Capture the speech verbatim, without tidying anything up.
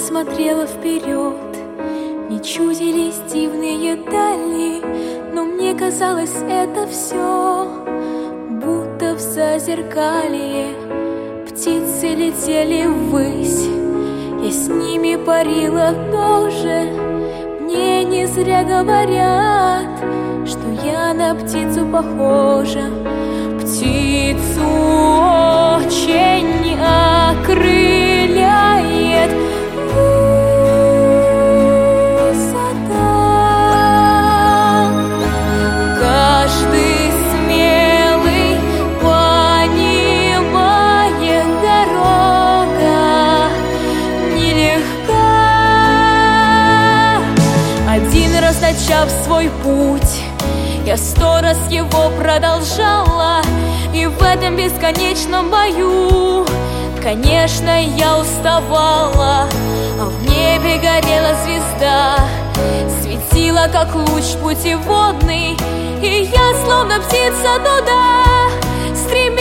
смотрела вперед, мне чудились дивные дали, но мне казалось это все будто в зазеркалье. Птицы летели ввысь, я с ними парила тоже. Мне не зря говорят, что я на птицу похожа. Птицу очень окрыляет высота. Каждый смелый понимает, дорога нелегка. Один раз начав свой путь, я сто раз его продолжала, и в этом бесконечном бою, конечно, я уставала. А в небе горела звезда, светила, как луч путеводный, и я, словно птица туда стремилась.